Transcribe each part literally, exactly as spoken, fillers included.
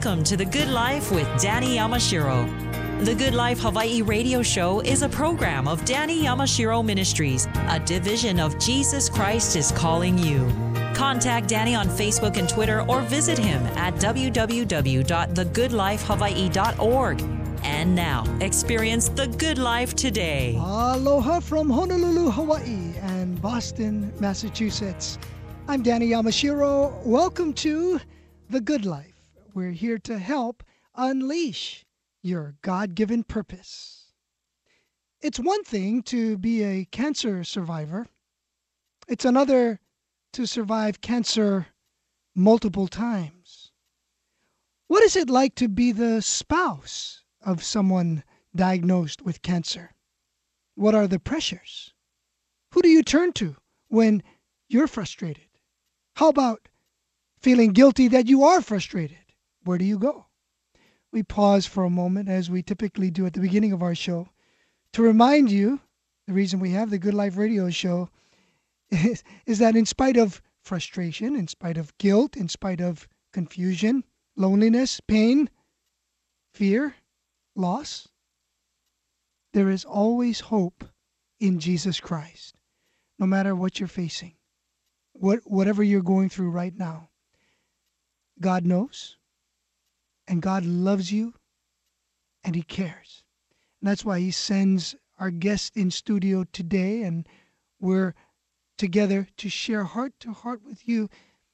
Welcome to The Good Life with Danny Yamashiro. The Good Life Hawaii radio show is a program of Danny Yamashiro Ministries, a division of Jesus Christ is Calling You. Contact Danny on Facebook and Twitter or visit him at w w w dot the good life hawaii dot org. And now, experience the good life today. Aloha from Honolulu, Hawaii and Boston, Massachusetts. I'm Danny Yamashiro. Welcome to The Good Life. We're here to help unleash your God-given purpose. It's one thing to be a cancer survivor. It's another to survive cancer multiple times. What is it like to be the spouse of someone diagnosed with cancer? What are the pressures? Who do you turn to when you're frustrated? How about feeling guilty that you are frustrated? Where do you go? We pause for a moment, as we typically do at the beginning of our show, to remind you, the reason we have the Good Life radio show is, is that in spite of frustration, in spite of guilt, in spite of confusion, loneliness, pain, fear, loss, there is always hope in Jesus Christ, no matter what you're facing, what whatever you're going through right now. God knows. And God loves you, and He cares. And that's why He sends our guest in studio today, and we're together to share heart to heart with you.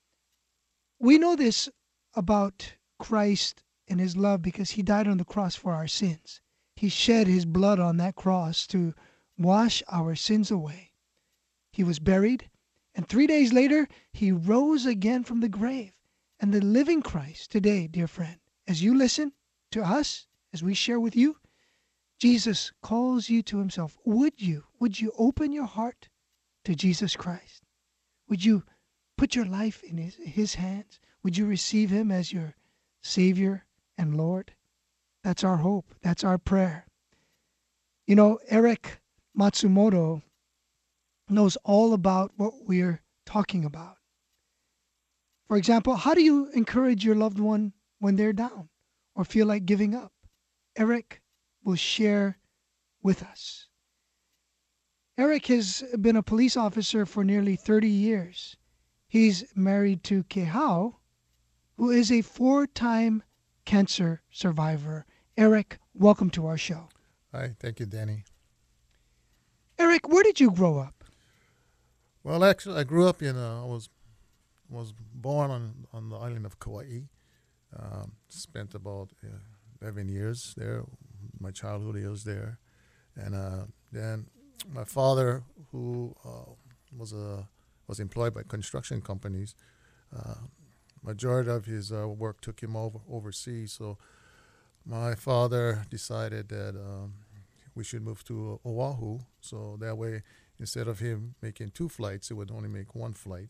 We know this about Christ and His love because He died on the cross for our sins. He shed His blood on that cross to wash our sins away. He was buried, and three days later, He rose again from the grave. And the living Christ today, dear friend, as you listen to us, as we share with you, Jesus calls you to Himself. Would you, would you open your heart to Jesus Christ? Would you put your life in His, his hands? Would you receive Him as your Savior and Lord? That's our hope. That's our prayer. You know, Eric Matsumoto knows all about what we're talking about. For example, how do you encourage your loved one when they're down or feel like giving up? Eric will share with us. Eric has been a police officer for nearly thirty years. He's married to Kehao, who is a four-time cancer survivor. Eric, welcome to our show. Hi, thank you, Danny. Eric, where did you grow up? Well, actually, I grew up in, uh, I was was born on, on the island of Kauai. Um, spent about uh, eleven years there, my childhood years there. And uh, then my father, who uh, was a was employed by construction companies, uh, majority of his uh, work took him over overseas. So my father decided that um, we should move to Oahu. So that way, instead of him making two flights, it would only make one flight.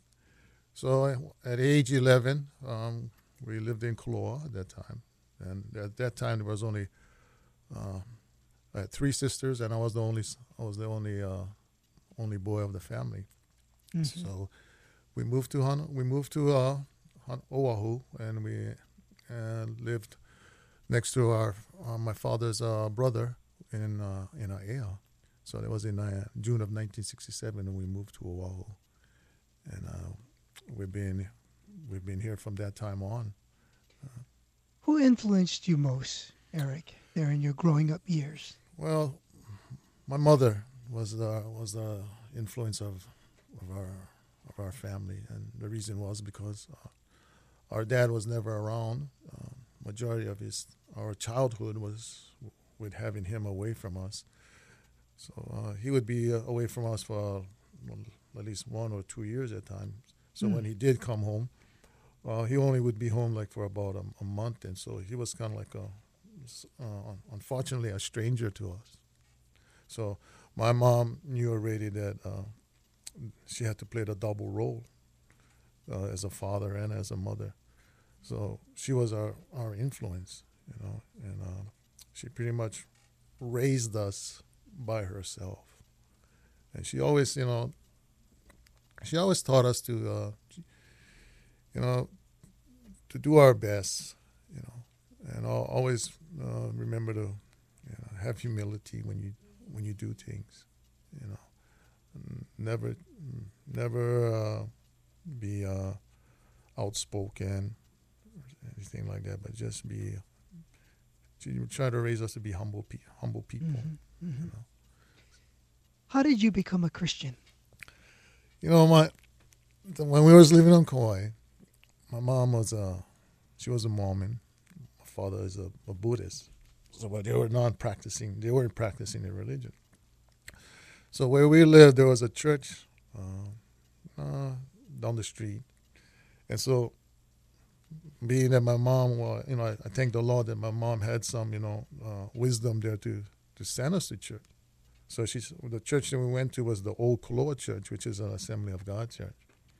So at age eleven, um, we lived in Koloa at that time. And at that time, there was only uh, I had three sisters, and I was the only I was the only uh, only boy of the family. Mm-hmm. So we moved to Han- we moved to uh, Han- Oahu, and we uh, lived next to our uh, my father's uh, brother in uh, in Aiea. So that was in uh, June of nineteen sixty-seven, and we moved to Oahu, and uh, we've been we've been here from that time on. Uh, Who influenced you most, Eric, there in your growing up years? Well, my mother was the was the influence of of our of our family, and the reason was because uh, our dad was never around. Uh, majority of his our childhood was with having him away from us. So uh, he would be uh, away from us for well, at least one or two years at times. So mm. when he did come home, uh, he only would be home like for about a, a month, and so he was kind of like a, uh, unfortunately, a stranger to us. So my mom knew already that uh, she had to play the double role uh, as a father and as a mother. So she was our, our influence, you know, and uh, she pretty much raised us by herself. And she always, you know, she always taught us to, uh, you know, to do our best, you know, and al- always uh, remember to you know, have humility when you when you do things. You know, N- never never uh, be uh, outspoken or anything like that, but just be. You try to raise us to be humble, pe- humble people. Mm-hmm. Mm-hmm. You know. How did you become a Christian? You know, my when we was living on Kauai, my mom was a she was a Mormon. My father is a, a Buddhist. So, but they were not practicing. They weren't practicing their religion. So where we lived, there was a church uh, uh, down the street, and so being that my mom, well, you know, I, I thank the Lord that my mom had some, you know, uh, wisdom there to to send us to church. So she's the church that we went to was the Old Koloa Church, which is an Assembly of God church,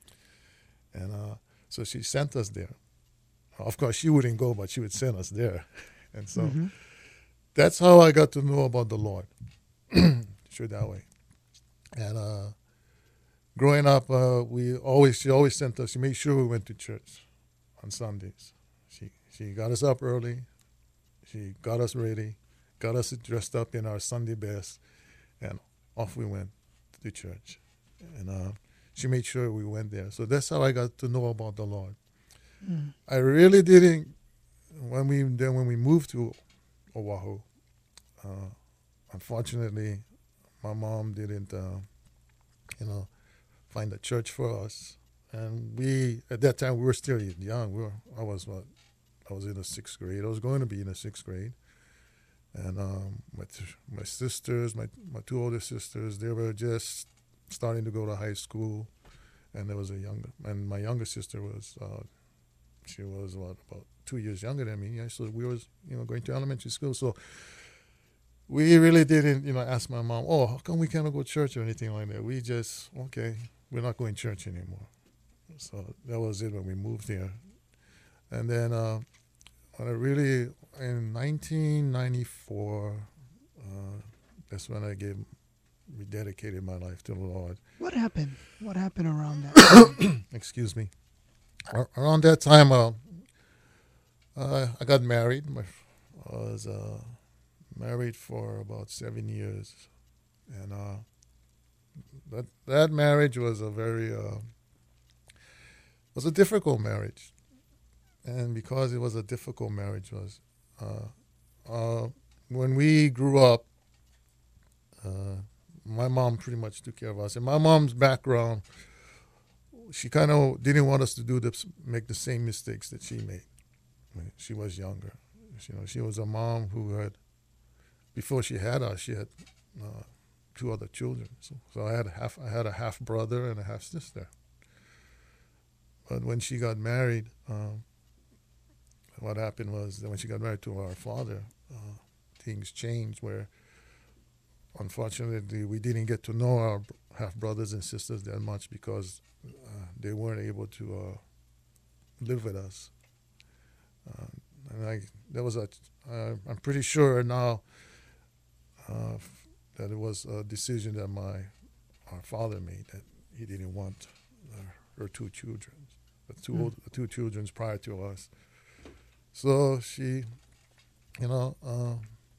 and uh, so she sent us there. Of course, she wouldn't go, but she would send us there, and so Mm-hmm. that's how I got to know about the Lord. Sure, that way. And uh, growing up, uh, we always she always sent us. She made sure we went to church on Sundays. She she got us up early. She got us ready, got us dressed up in our Sunday best, and off we went to church. And uh, she made sure we went there. So that's how I got to know about the Lord. Mm. I really didn't when we then when we moved to Oahu. Uh, unfortunately, my mom didn't, uh, you know, find a church for us, and we at that time we were still young. We were I was what I was in the sixth grade. I was going to be in the sixth grade, and um, my t- my sisters, my my two older sisters, they were just starting to go to high school, and there was a younger, and my younger sister was, uh, she was what about two years younger than me. Yeah, so we was you know going to elementary school. So we really didn't you know ask my mom, oh, how come we can't go to church or anything like that. We just okay, we're not going to church anymore. So that was it when we moved here, and then uh, when I really in nineteen ninety-four, uh, that's when I gave rededicated my life to the Lord. What happened? What happened around that time? Excuse me. Ar- Around that time, uh, uh, I got married. My, I was uh, married for about seven years, and uh, that that marriage was a very uh, was a difficult marriage, and because it was a difficult marriage, was uh, uh, when we grew up. Uh, my mom pretty much took care of us, and my mom's background, she kind of didn't want us to do the make the same mistakes that she made when she was younger. You know, she was a mom who had, before she had us, she had uh, two other children. So, so I had half, I had a half brother and a half sister. But when she got married, um, what happened was that when she got married to our father, uh, things changed where, unfortunately, we didn't get to know our half brothers and sisters that much because uh, they weren't able to uh, live with us. Uh, and I, there was a, uh, I'm pretty sure now uh, that it was a decision that my our father made, that he didn't want uh, her two children, the two Mm. old, the two children prior to us. So she, you know, uh,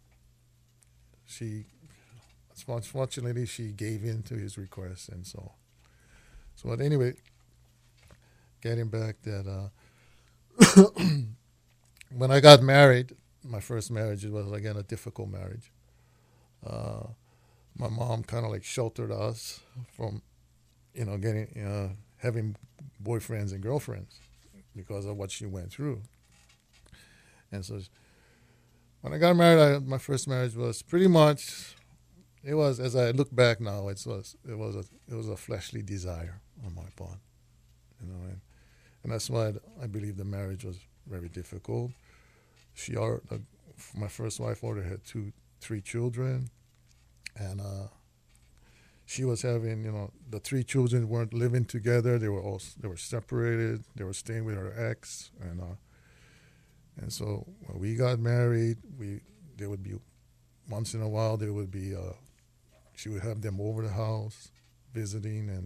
she. Unfortunately, she gave in to his request, and so. So, but anyway, getting back that uh, when I got married, my first marriage was again a difficult marriage. Uh, my mom kind of like sheltered us from, you know, getting uh, having boyfriends and girlfriends because of what she went through. And so, when I got married, I, my first marriage was pretty much. It was, as I look back now, it was it was a it was a fleshly desire on my part, you know, and, and that's why I believe the marriage was very difficult. She, uh, my first wife, already had two, three children, and uh, she was having, you know, the three children weren't living together. They were all they were separated. They were staying with her ex, and uh, and so when we got married, we there would be once in a while there would be. Uh, She would have them over the house, visiting, and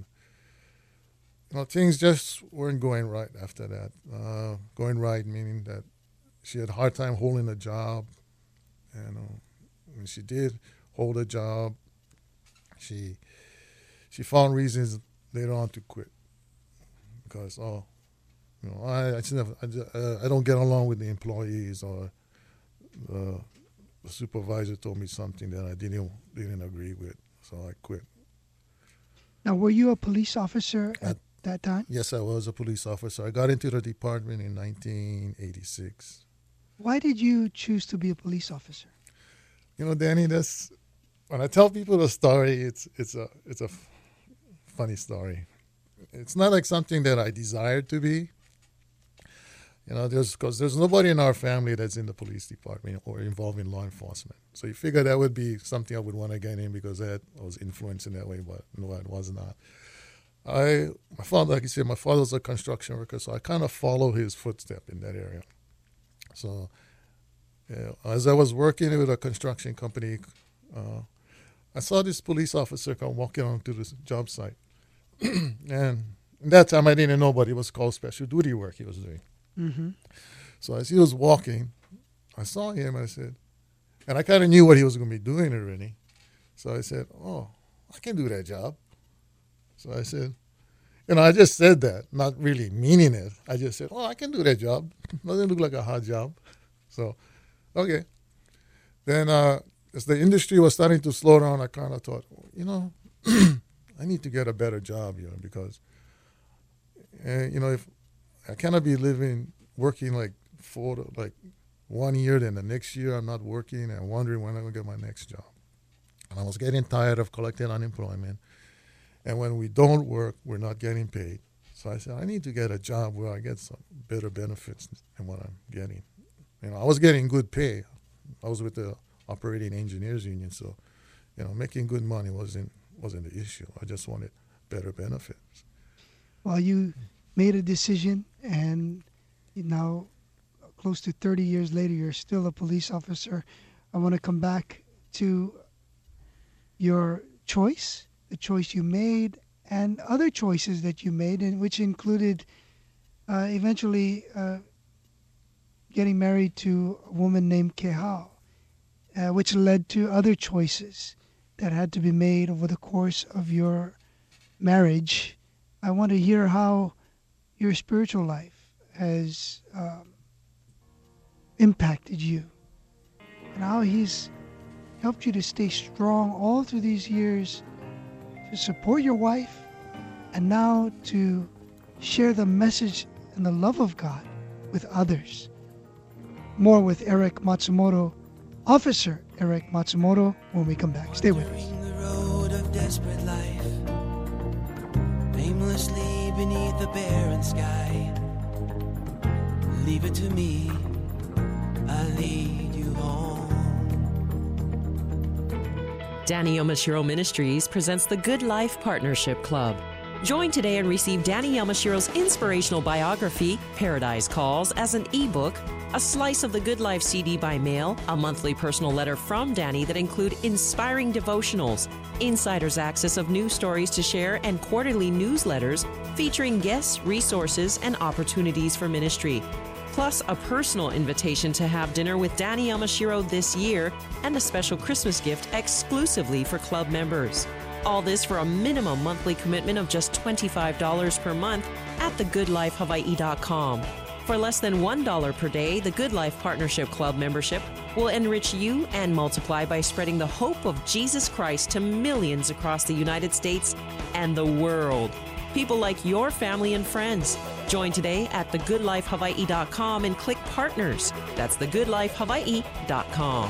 you know things just weren't going right after that. Uh, going right meaning that she had a hard time holding a job. And uh, when she did hold a job, she she found reasons later on to quit. Because, oh, you know, I I, just never, I, just, uh, I don't get along with the employees, or uh, the supervisor told me something that I didn't didn't agree with, so I quit. Now, were you a police officer at, at that time? Yes, I was a police officer. I got into the department in nineteen eighty-six. Why did you choose to be a police officer? You know, Danny, that's when I tell people the story, it's it's a it's a f- funny story. It's not like something that I desired to be. You know, there's because there's nobody in our family that's in the police department or involved in law enforcement. So you figure that would be something I would want to get in because that I was influenced in that way, but no, it was not. I my father, like you said, my father was a construction worker, so I kind of follow his footsteps in that area. So yeah, as I was working with a construction company, uh, I saw this police officer come walking onto this job site. And at that time, I didn't know what it was called special duty work he was doing. Mm-hmm. So as he was walking, I saw him, and I said, and I kind of knew what he was going to be doing already. So I said, oh, I can do that job. So I said, you know, I just said that, not really meaning it. I just said, oh, I can do that job. Doesn't look like a hard job. So, okay. Then uh, as the industry was starting to slow down, I kind of thought, you know, I need to get a better job, you know, because, uh, you know, if I cannot be living, working like four, like one year, then the next year I'm not working and wondering when I'm going to get my next job. And I was getting tired of collecting unemployment. And when we don't work, we're not getting paid. So I said, I need to get a job where I get some better benefits than what I'm getting. You know, I was getting good pay. I was with the Operating Engineers Union, so, you know, making good money wasn't wasn't the issue. I just wanted better benefits. Well, you made a decision, and now, close to thirty years later, you're still a police officer. I want to come back to your choice, the choice you made, and other choices that you made, and which included uh, eventually uh, getting married to a woman named Kehao, uh, which led to other choices that had to be made over the course of your marriage. I want to hear how your spiritual life has um, impacted you, and how he's helped you to stay strong all through these years, to support your wife, and now to share the message and the love of God with others. More with Eric Matsumoto, Officer Eric Matsumoto, when we come back. Stay with us. The road of desperate life, aimlessly beneath the barren sky. Leave it to me, I'll lead you home. Danny Yamashiro Ministries presents the Good Life Partnership Club. Join today and receive Danny Yamashiro's inspirational biography, Paradise Calls, as an ebook, a slice of the Good Life C D by mail, a monthly personal letter from Danny that include inspiring devotionals, insider's access of news stories to share, and quarterly newsletters featuring guests, resources, and opportunities for ministry. Plus a personal invitation to have dinner with Danny Yamashiro this year, and a special Christmas gift exclusively for club members. All this for a minimum monthly commitment of just twenty-five dollars per month at the good life hawaii dot com. For less than one dollar per day, the Good Life Partnership Club membership will enrich you and multiply by spreading the hope of Jesus Christ to millions across the United States and the world. People like your family and friends. Join today at the good life hawaii dot com and click Partners. That's the good life hawaii dot com.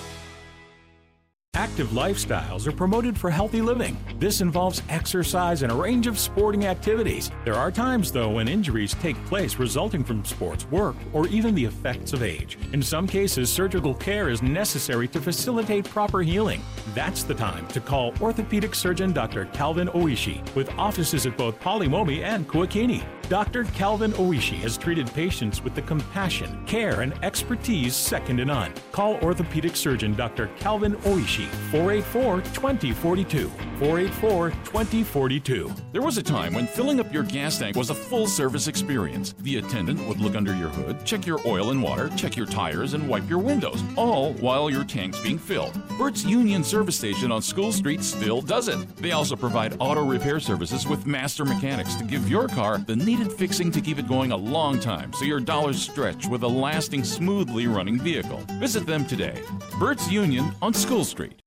Active lifestyles are promoted for healthy living. This involves exercise and a range of sporting activities. There are times, though, when injuries take place resulting from sports, work, or even the effects of age. In some cases, surgical care is necessary to facilitate proper healing. That's the time to call orthopedic surgeon Doctor Calvin Oishi, with offices at both Palimomi and Kuakini. Doctor Calvin Oishi has treated patients with the compassion, care, and expertise second to none. Call orthopedic surgeon Doctor Calvin Oishi four eight four, two zero four two. four eight four, two zero four two. There was a time when filling up your gas tank was a full-service experience. The attendant would look under your hood, check your oil and water, check your tires, and wipe your windows, all while your tank's being filled. Bert's Union Service Station on School Street still does it. They also provide auto repair services with master mechanics to give your car the needed fixing to keep it going a long time so your dollars stretch with a lasting, smoothly running vehicle. Visit them today. Bert's Union on School Street.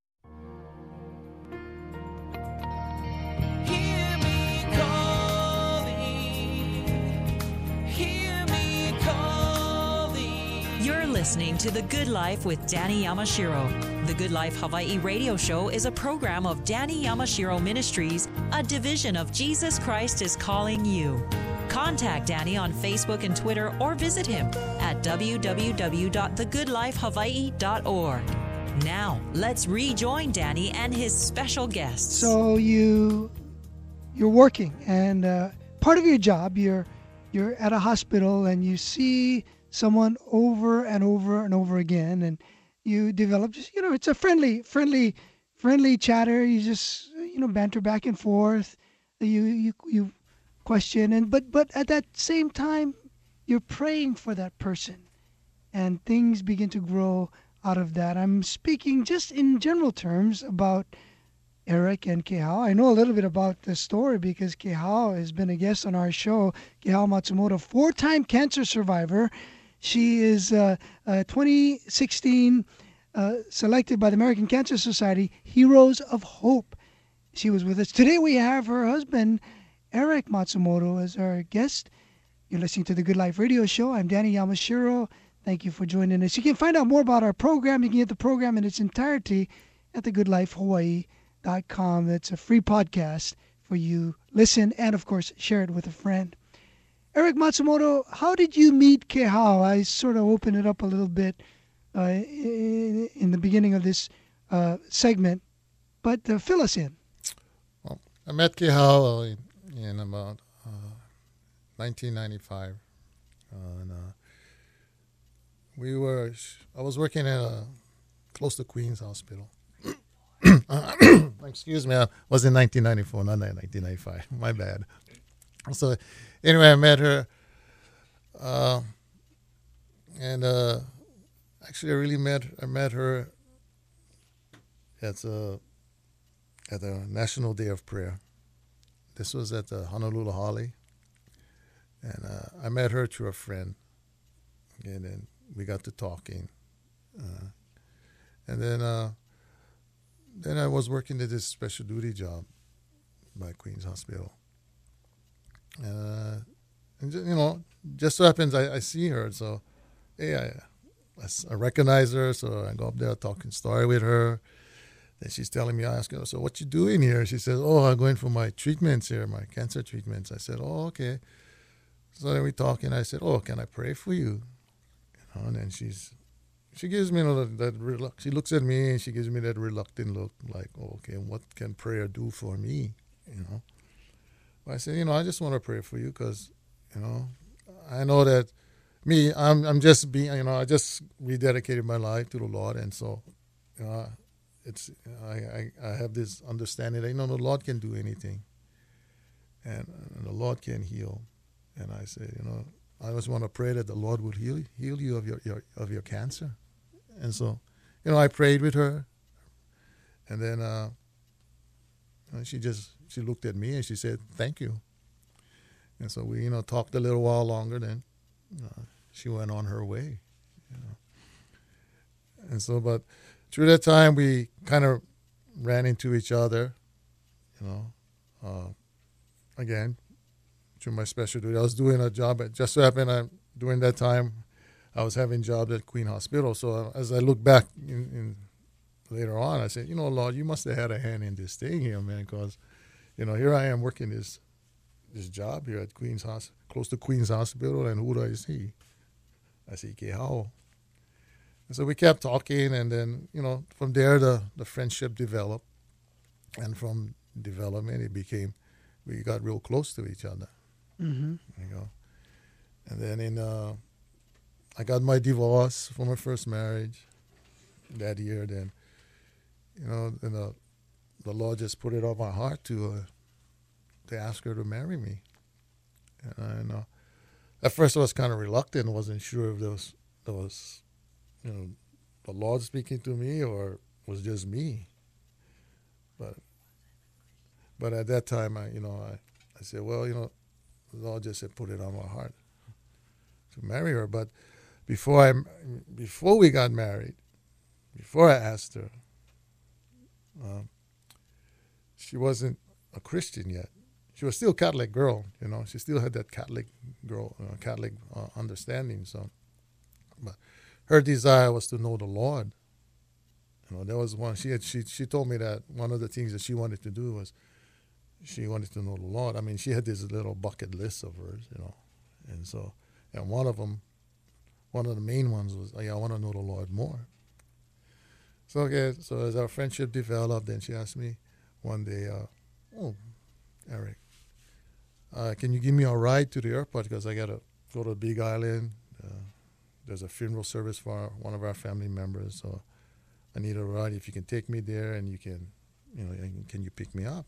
Hear me calling, hear me calling. You're listening to The Good Life with Danny Yamashiro. The Good Life Hawaii radio show is a program of Danny Yamashiro Ministries, a division of Jesus Christ is Calling You. Contact Danny on Facebook and Twitter or visit him at w w w dot the good life hawaii dot org. Now, let's rejoin Danny and his special guests. So you you're working, and uh, part of your job, you're you're at a hospital, and you see someone over and over and over again, and you develop just you know it's a friendly friendly friendly chatter. You just you know banter back and forth. You you you question, and but but at that same time, you're praying for that person, and things begin to grow out of that. I'm speaking just in general terms about Eric and Kehao. I know a little bit about the story because Kehao has been a guest on our show. Kehao Matsumoto, four-time cancer survivor. She is uh, uh, twenty sixteen uh, selected by the American Cancer Society Heroes of Hope. She was with us. Today we have her husband, Eric Matsumoto, as our guest. You're listening to the Good Life Radio Show. I'm Danny Yamashiro. Thank you for joining us. You can find out more about our program. You can get the program in its entirety at the good life hawaii dot com. It's a free podcast for you. Listen and, of course, share it with a friend. Eric Matsumoto, how did you meet Kehao? I sort of opened it up a little bit uh, in, in the beginning of this uh, segment, but uh, fill us in. Well, I met Kehao in, in about uh, nineteen ninety-five. Uh, and, uh, we were, I was working at a, close to Queens Hospital. Excuse me, I was in nineteen ninety-four, not nineteen ninety-five. My bad. So, anyway, I met her, uh, and uh, actually, I really met I met her at a at the National Day of Prayer. This was at the Honolulu Holly, and uh, I met her through a friend, and then we got to talking, uh, and then. Uh, Then I was working at this special duty job by Queens Hospital. Uh, and, you know, just so happens I, I see her. So, hey, I, I recognize her. So I go up there talking story with her. Then she's telling me, I ask her, so what you doing here? She says, oh, I'm going for my treatments here, my cancer treatments. I said, oh, okay. So then we talk, and I said, oh, can I pray for you? You know, and then she's... She gives me you know, that, that reluct- she looks at me and she gives me that reluctant look, like, oh, okay, what can prayer do for me? You know, but I said, you know, I just want to pray for you because, you know, I know that me, I'm, I'm just being, you know, I just rededicated my life to the Lord, and so, you know, it's, I, I, I have this understanding that you know the Lord can do anything, and, and the Lord can heal, and I said, you know, I just want to pray that the Lord would heal heal you of your, your of your cancer. And so, you know, I prayed with her, and then uh, she just she looked at me and she said, "Thank you." And so we, you know, talked a little while longer. Then uh, she went on her way. You know. And so, but through that time, we kind of ran into each other. You know, uh, again. Through my special duty, I was doing a job. It just so happened I, during that time, I was having jobs at Queen Hospital. So uh, as I look back in, in later on, I said, you know, Lord, you must have had a hand in this thing here, man, because, you know, here I am working this this job here at Queen's Hospital, close to Queen's Hospital, and who do I see? I see Kehao. And so we kept talking, and then, you know, from there the, the friendship developed, and from development it became, we got real close to each other. Mm-hmm. You know, and then in uh, I got my divorce from my first marriage that year. Then you know, and the, the Lord just put it on my heart to uh, to ask her to marry me. And I know, at first I was kind of reluctant, wasn't sure if there was, there was, you know, the Lord speaking to me or was just me. But but at that time, I you know, I, I said, well, you know, the Lord just said put it on my heart to marry her. But before I before we got married, before I asked her, um, she wasn't a Christian yet. She was still a Catholic girl, you know. She still had that Catholic girl, uh, Catholic uh, understanding. So, but her desire was to know the Lord. You know, there was one. She had. She she told me that one of the things that she wanted to do was she wanted to know the Lord. I mean, she had this little bucket list of hers, you know, and so and one of them, one of the main ones was, oh, yeah, I want to know the Lord more. So okay, so as our friendship developed, then she asked me one day, uh, oh, Eric, uh, can you give me a ride to the airport because I gotta go to Big Island. Uh, there's a funeral service for our, one of our family members, so I need a ride. If you can take me there, and you can, you know, and can you pick me up?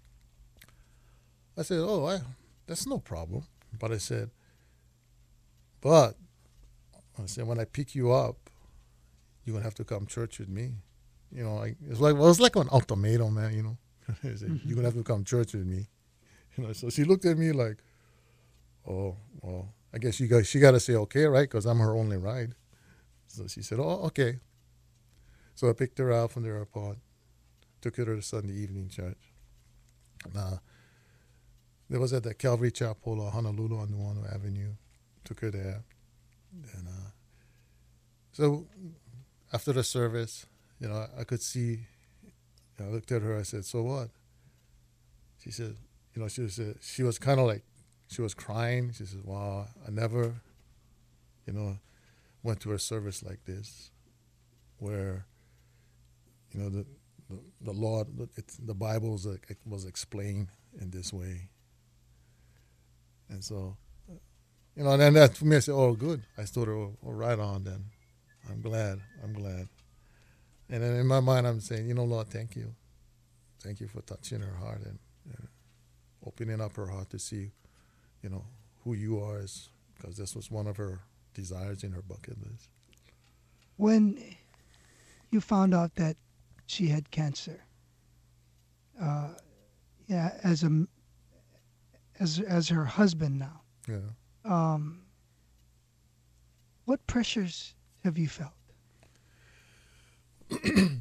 I said, oh, I, that's no problem. But I said, but I said when I pick you up, you're gonna have to come church with me. You know, like it's like well, it was like an ultimatum, man. You know, I said, mm-hmm. You're gonna have to come church with me. You know, so she looked at me like, oh, well, I guess you got she got to say okay, right? Because I'm her only ride. So she said, oh, okay. So I picked her out from the airport, took her to the Sunday evening church. Uh, there was at the Calvary Chapel, uh, Honolulu on Nuuanu Avenue. Took her there. And uh, so after the service, you know, I could see, I looked at her, I said, so what? She said, you know, she was, uh, she was kind of like, she was crying. She said, wow, I never, you know, went to a service like this where, you know, the the, the Lord, it, the Bible was, uh, was explained in this way. And so, you know, and then that for me, I said, oh, good. I told her, oh, right on then. I'm glad. I'm glad. And then in my mind, I'm saying, you know, Lord, thank you. Thank you for touching her heart and uh, opening up her heart to see, you know, who you are, is because this was one of her desires in her bucket list. When you found out that she had cancer, uh, yeah, as a as as her husband now, yeah, um, what pressures have you felt? The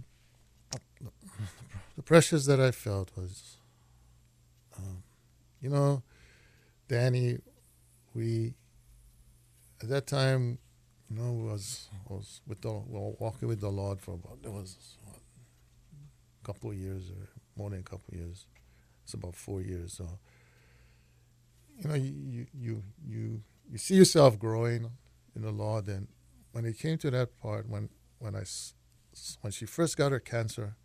pressures that I felt was, um, you know, Danny, we at that time, you know, was was with the well, walking with the Lord for about it was what, a couple of years or more than a couple of years. It's about four years. So, you know, you you you you, you see yourself growing in the Lord, and when it came to that part, when when I when she first got her cancer,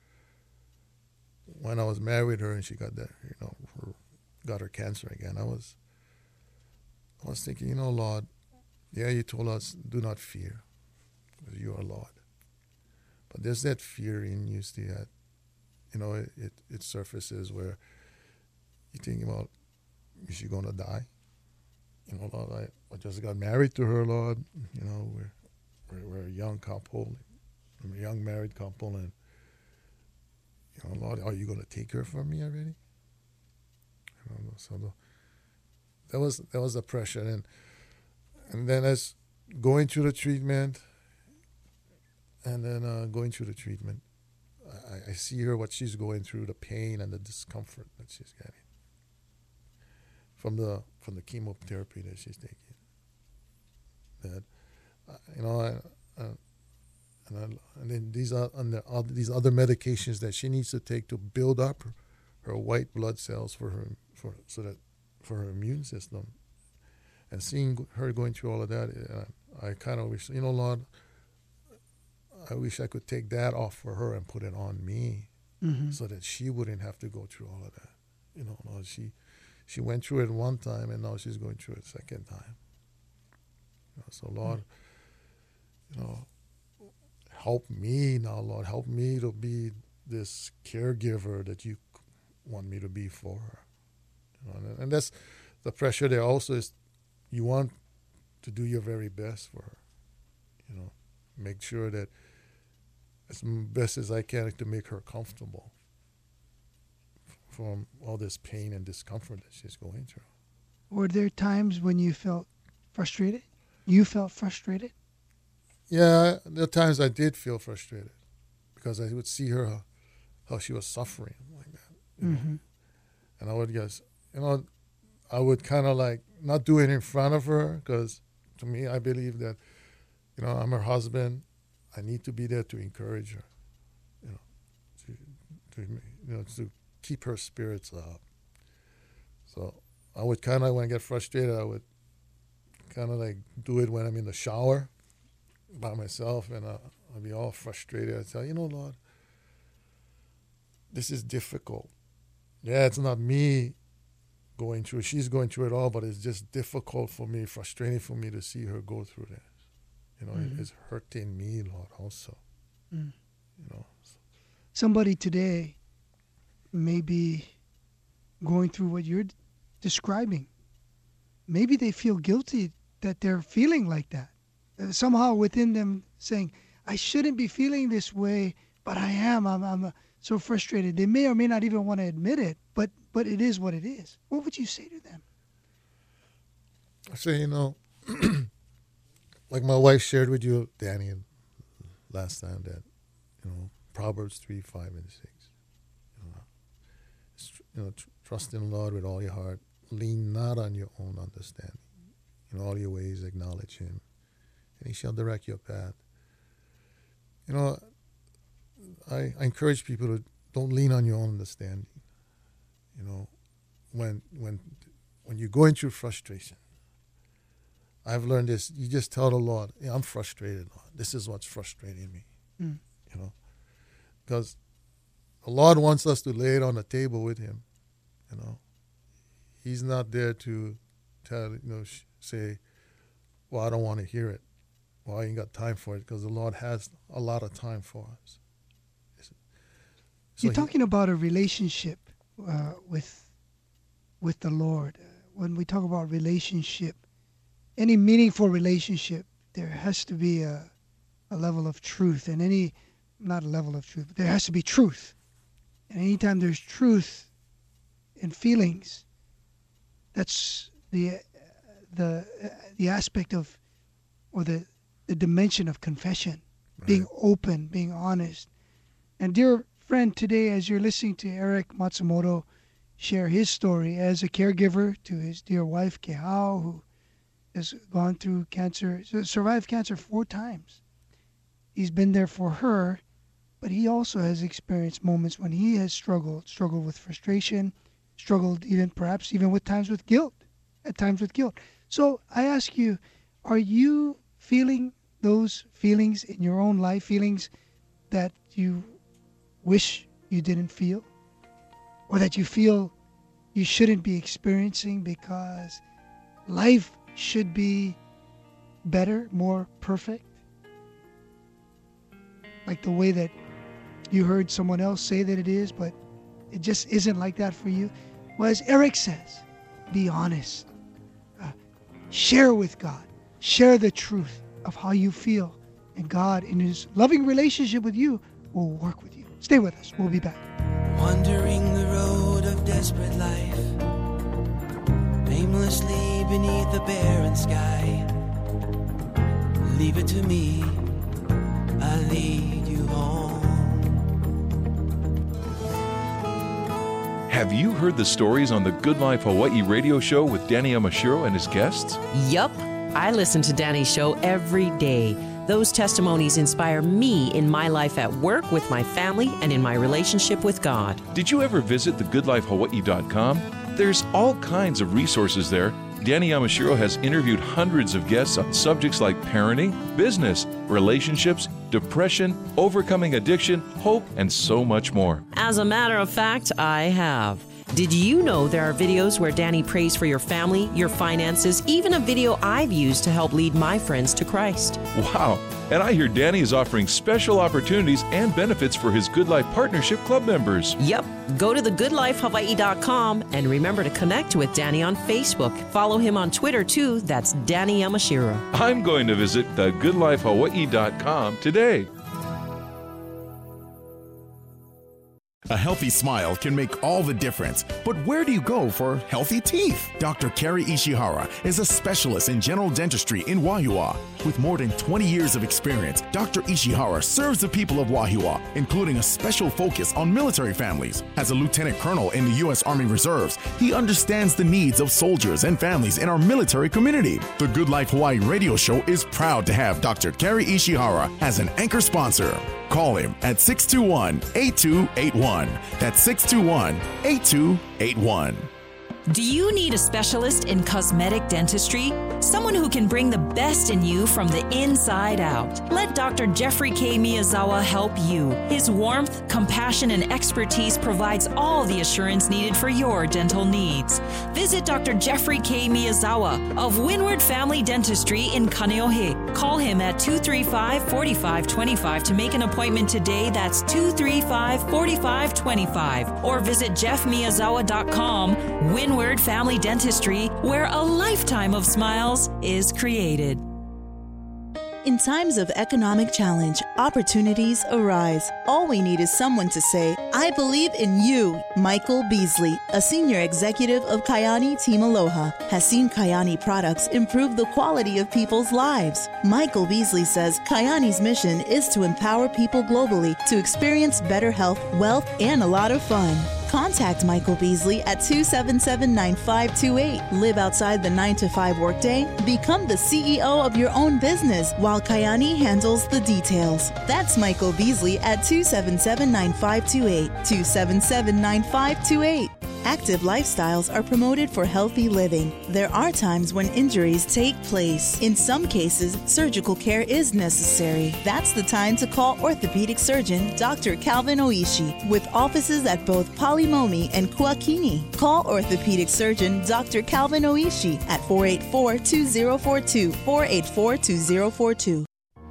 when I was married to her and she got that, you know, her, got her cancer again, I was, I was thinking, you know, Lord, yeah, you told us do not fear, because you are Lord. But there's that fear in you, see that, you know, it, it, it surfaces where you think about, is she going to die? You know, Lord, I, I just got married to her, Lord. You know, we're we're, we're a young couple, we're a young married couple, and you know, Lord, are you going to take her from me already? You know, so the, that was that was the pressure, and and then as going through the treatment, and then uh, going through the treatment, I, I see her what she's going through, the pain and the discomfort that she's getting from the from the chemotherapy that she's taking. That uh, you know, I, uh, and I, and then these are and the, uh, these other medications that she needs to take to build up her, her white blood cells for her for so that for her immune system. And seeing her going through all of that, uh, I kind of wish, you know, Lord, I wish I could take that off for her and put it on me, mm-hmm. so that she wouldn't have to go through all of that. You know, Lord, she she went through it one time, and now she's going through it a second time. You know, so, Lord, mm-hmm. you know, help me now, Lord. Help me to be this caregiver that you want me to be for her. You know, and, and that's the pressure there also is you want to do your very best for her. You know, make sure that as best as I can to make her comfortable from all this pain and discomfort that she's going through. Were there times when you felt frustrated? You felt frustrated? Yeah, there are times I did feel frustrated because I would see her how, how she was suffering like that. You Mm-hmm. know? And I would guess, you know, I would kind of like not do it in front of her because to me, I believe that, you know, I'm her husband. I need to be there to encourage her, you know, to, to you know, to keep her spirits up. So I would kind of, when I get frustrated, I would kind of like do it when I'm in the shower by myself, and uh, I'd be all frustrated. I'd say, you know, Lord, this is difficult. Yeah, it's not me going through, she's going through it all, but it's just difficult for me, frustrating for me to see her go through this. You know, Mm-hmm. it, it's hurting me, Lord, also. Mm. You know. Somebody today may be going through what you're d- describing. Maybe they feel guilty that they're feeling like that. Uh, somehow within them saying, I shouldn't be feeling this way, but I am. I'm, I'm uh, so frustrated. They may or may not even want to admit it, but but it is what it is. What would you say to them? I say, you know, like my wife shared with you, Danny, last time that, you know, Proverbs three, five, and six. You know, it's, you know tr- trust in the Lord with all your heart. Lean not on your own understanding. In all your ways acknowledge Him, and He shall direct your path. You know, I, I encourage people to don't lean on your own understanding. You know, when when when you're going through frustration, I've learned this. You just tell the Lord, yeah, I'm frustrated, Lord. This is what's frustrating me. Mm. You know, because the Lord wants us to lay it on the table with Him. You know, He's not there to tell, you know, sh- say, well, I don't want to hear it. Well, I ain't got time for it, because the Lord has a lot of time for us. So You're he- talking about a relationship uh, with with the Lord. Uh, when we talk about relationship, any meaningful relationship, there has to be a, a level of truth. And any, not a level of truth, but there has to be truth. And anytime there's truth in feelings, that's the the uh, the aspect of, or the the dimension of confession, being open, being honest. And dear friend, today as you're listening to Eric Matsumoto share his story as a caregiver to his dear wife Kehao, who has gone through cancer, survived cancer four times. He's been there for her, but he also has experienced moments when he has struggled, struggled with frustration, struggled even perhaps even with times with guilt, at times with guilt. So I ask you, are you feeling those feelings in your own life, feelings that you wish you didn't feel, or that you feel you shouldn't be experiencing because life should be better, more perfect? Like the way that you heard someone else say that it is, but it just isn't like that for you. Well, as Eric says, be honest. Uh, share with God. Share the truth of how you feel. And God, in His loving relationship with you, will work with you. Stay with us. We'll be back. Wandering the road of desperate life, aimlessly beneath the barren sky. Leave it to me, I'll lead you home. Have you heard the stories on the Good Life Hawaii radio show with Danny Yamashiro and his guests? Yup. I listen to Danny's show every day. Those testimonies inspire me in my life at work, with my family, and in my relationship with God. Did you ever visit the good life hawaii dot com? There's all kinds of resources there. Danny Yamashiro has interviewed hundreds of guests on subjects like parenting, business, relationships, depression, overcoming addiction, hope, and so much more. As a matter of fact, I have. Did you know there are videos where Danny prays for your family, your finances, even a video I've used to help lead my friends to Christ? Wow. And I hear Danny is offering special opportunities and benefits for his Good Life Partnership Club members. Yep. Go to the good life hawaii dot com and remember to connect with Danny on Facebook. Follow him on Twitter too. That's Danny Yamashiro. I'm going to visit the good life hawaii dot com today. A healthy smile can make all the difference, but where do you go for healthy teeth? Doctor Kerry Ishihara is a specialist in general dentistry in Wahiawa. With more than twenty years of experience, Doctor Ishihara serves the people of Wahiawa, including a special focus on military families. As a lieutenant colonel in the U S Army Reserves, he understands the needs of soldiers and families in our military community. The Good Life Hawaii radio show is proud to have Doctor Kerry Ishihara as an anchor sponsor. Call him at six two one, eight two eight one. That's six two one, eight two eight one. Do you need a specialist in cosmetic dentistry? Someone who can bring the best in you from the inside out. Let Doctor Jeffrey K. Miyazawa help you. His warmth, compassion, and expertise provides all the assurance needed for your dental needs. Visit Doctor Jeffrey K. Miyazawa of Windward Family Dentistry in Kaneohe. Call him at two three five, four five two five to make an appointment today. That's two three five, four five two five. Or visit jeff miyazawa dot com. Windward Family Dentistry, where a lifetime of smiles is created. In times of economic challenge, opportunities arise. All we need is someone to say, I believe in you. Michael Beasley, a senior executive of Kayani Team Aloha, has seen Kayani products improve the quality of people's lives. Michael Beasley says Kayani's mission is to empower people globally to experience better health, wealth, and a lot of fun. Contact Michael Beasley at two seven seven, nine five two eight. Live outside the nine to five workday. Become the C E O of your own business while Kayani handles the details. That's Michael Beasley at two seven seven, nine five two eight. two seven seven, nine five two eight. Active lifestyles are promoted for healthy living. There are times when injuries take place. In some cases, surgical care is necessary. That's the time to call orthopedic surgeon Doctor Calvin Oishi with offices at both Palimomi and Kuakini. Call orthopedic surgeon Doctor Calvin Oishi at four eight four, two zero four two, four eight four, two zero four two.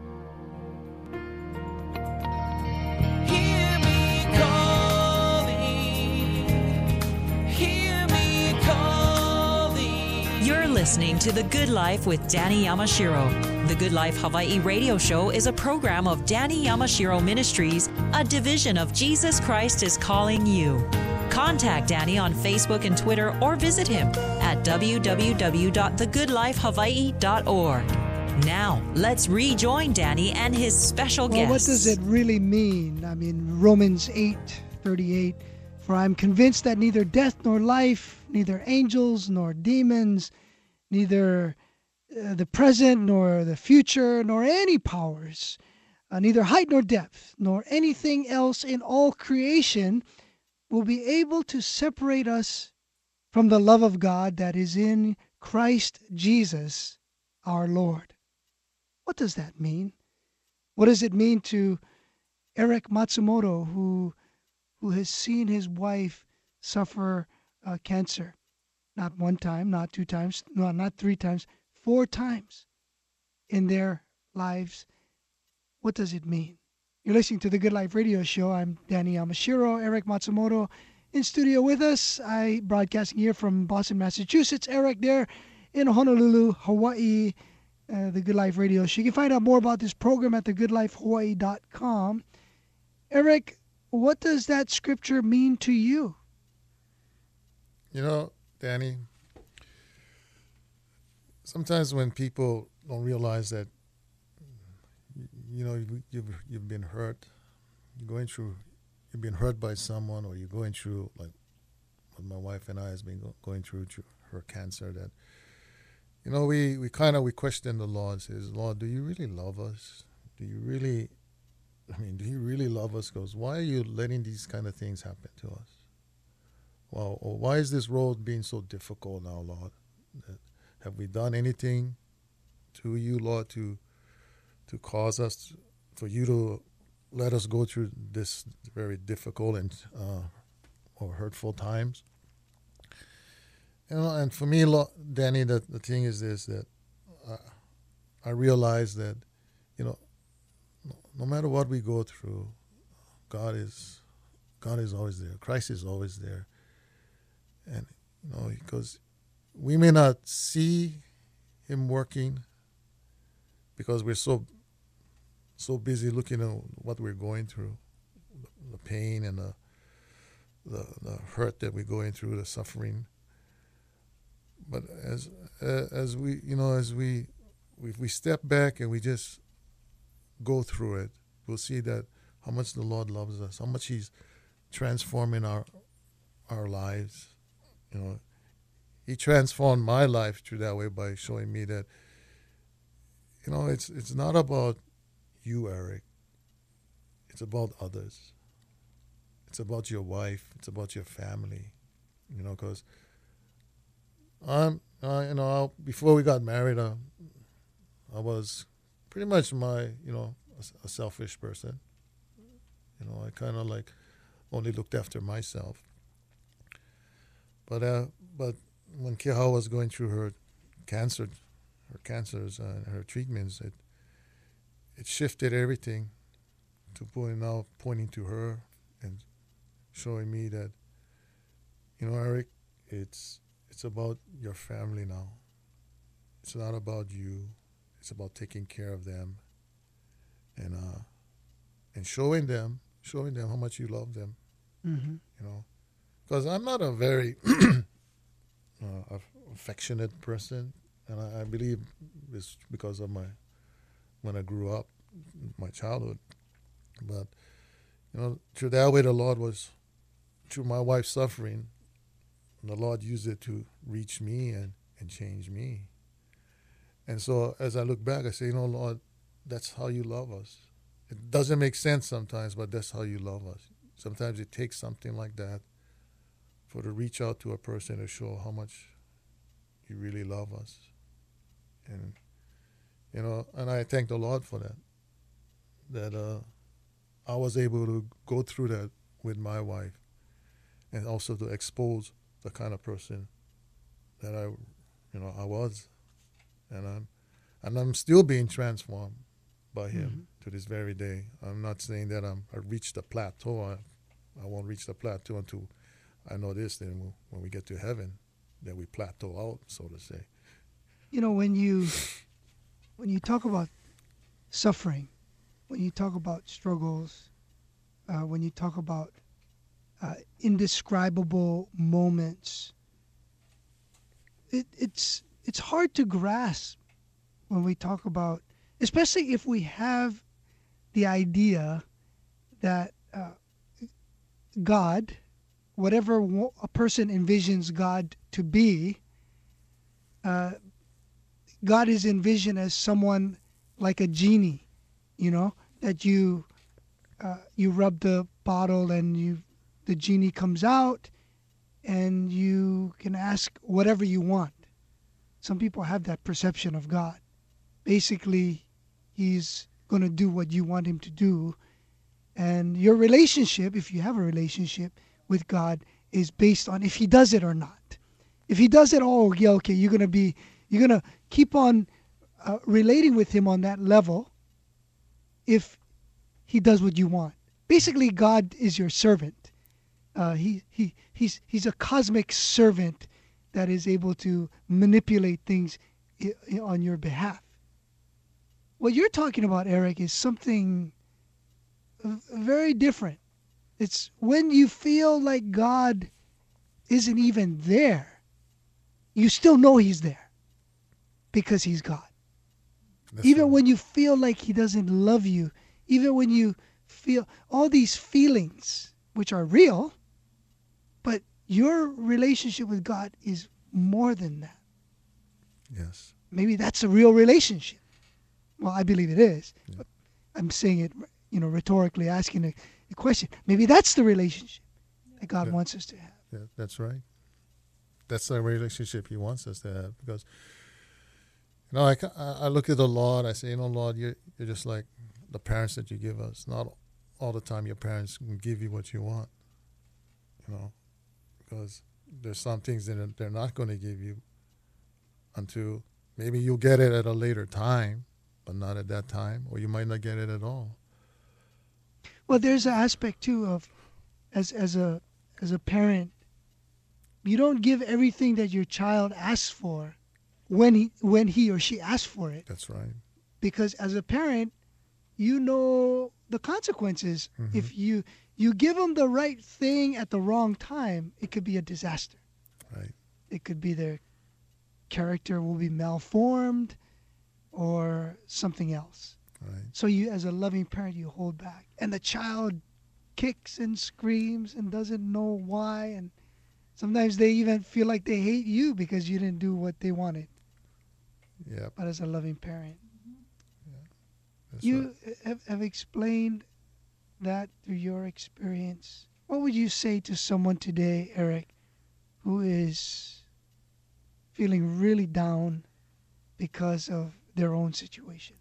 Listening to The Good Life with Danny Yamashiro. The Good Life Hawaii radio show is a program of Danny Yamashiro Ministries, a division of Jesus Christ is Calling You. Contact Danny on Facebook and Twitter or visit him at w w w dot the good life hawaii dot org. Now, let's rejoin Danny and his special well, guests. What does it really mean? I mean, Romans eight thirty-eight, for I am convinced that neither death nor life, neither angels nor demons, neither uh, the present nor the future nor any powers, uh, neither height nor depth, nor anything else in all creation will be able to separate us from the love of God that is in Christ Jesus our Lord. What does that mean? What does it mean to Eric Matsumoto, who, who has seen his wife suffer uh, cancer? Not one time, not two times, no, not three times, four times in their lives. What does it mean? You're listening to the Good Life Radio Show. I'm Danny Yamashiro. Eric Matsumoto in studio with us. I broadcasting here from Boston, Massachusetts. Eric there in Honolulu, Hawaii. Uh, the Good Life Radio Show. You can find out more about this program at the good life hawaii dot com. Eric, what does that scripture mean to you? You know, Danny, sometimes when people don't realize that, you know, you've you've been hurt, you're going through, you've been hurt by someone, or you're going through, like what my wife and I has been go, going through, through her cancer, that, you know, we, we kind of, we question the Lord, says, Lord, do you really love us? Do you really, I mean, do you really love us? Because why are you letting these kind of things happen to us? Well, or why is this road being so difficult now, Lord? Have we done anything to you, Lord, to to cause us, for you to let us go through this very difficult and uh, or hurtful times? you know, and for me, lo- Danny, the, the thing is this, that uh, I realize that, you know, no, no matter what we go through, God is, God is always there. Christ is always there. And, you know, because we may not see him working because we're so, so busy looking at what we're going through, the pain and the, the, the hurt that we're going through, the suffering. But as uh, as we, you know, as we, if we step back and we just go through it, we'll see that how much the Lord loves us, how much He's transforming our our lives. You know, He transformed my life through that way by showing me that, you know, it's it's not about you, Eric. It's about others. It's about your wife. It's about your family. You know, because I'm, uh, you know, before we got married, uh, I was pretty much my, you know, a, a selfish person. You know, I kind of like only looked after myself. But uh, but when Keha was going through her cancer, her cancers and her treatments, it it shifted everything to point now pointing to her and showing me that, you know, Eric, it's it's about your family now. It's not about you. It's about taking care of them, and uh, and showing them, showing them how much you love them. Mm-hmm. You know, because I'm not a very uh, affectionate person, and I, I believe it's because of my when I grew up, my childhood. But you know, through that way, the Lord was through my wife's suffering. The Lord used it to reach me and, and change me. And so as I look back, I say, you know, Lord, that's how you love us. It doesn't make sense sometimes, but that's how you love us. Sometimes it takes something like that for to reach out to a person to show how much you really love us. And, you know, and I thank the Lord for that, that uh, I was able to go through that with my wife and also to expose the kind of person that I, you know, I was, and I'm, and I'm still being transformed by Him mm-hmm. to this very day. I'm not saying that I'm I reached the plateau. I, I won't reach the plateau until I know this. Then we'll, when we get to heaven, then we plateau out, so to say. You know, when you when you talk about suffering, when you talk about struggles, uh, when you talk about Uh, indescribable moments. It, it's it's hard to grasp when we talk about, especially if we have the idea that uh, God, whatever a person envisions God to be, uh, God is envisioned as someone like a genie, you know, that you uh, you rub the bottle and you. The genie comes out and you can ask whatever you want. Some people have that perception of God. Basically, He's going to do what you want Him to do. And your relationship, if you have a relationship with God, is based on if He does it or not. If He does it, oh, yeah, okay, you're going to be, you're going to keep on uh, relating with Him on that level if He does what you want. Basically, God is your servant. Uh, he he he's he's a cosmic servant that is able to manipulate things I- I on your behalf. What you're talking about, Eric, is something very different. It's when you feel like God isn't even there, you still know He's there because He's God. That's even right. When you feel like He doesn't love you, even when you feel all these feelings, which are real, but your relationship with God is more than that. Yes. Maybe that's a real relationship. Well, I believe it is. Yeah. But I'm saying it, you know, rhetorically, asking a, a question. Maybe that's the relationship that God yeah. wants us to have. Yeah, that's right. That's the relationship He wants us to have. Because, you know, I, I look at the Lord, I say, you know, Lord, you're, you're just like the parents that you give us. Not all the time your parents can give you what you want, you know. Because there's some things that they're not going to give you until maybe you'll get it at a later time, but not at that time, or you might not get it at all. Well, there's an aspect too of, as as a as a parent, you don't give everything that your child asks for when he when he or she asks for it. That's right. Because as a parent, you know the consequences. Mm-hmm. If you you give them the right thing at the wrong time, it could be a disaster. Right. It could be their character will be malformed or something else. Right. So you, as a loving parent, you hold back. And the child kicks and screams and doesn't know why. And sometimes they even feel like they hate you because you didn't do what they wanted. Yeah. But as a loving parent, yeah. you right. have, have explained that through your experience. What would you say to someone today, Eric, who is feeling really down because of their own situation?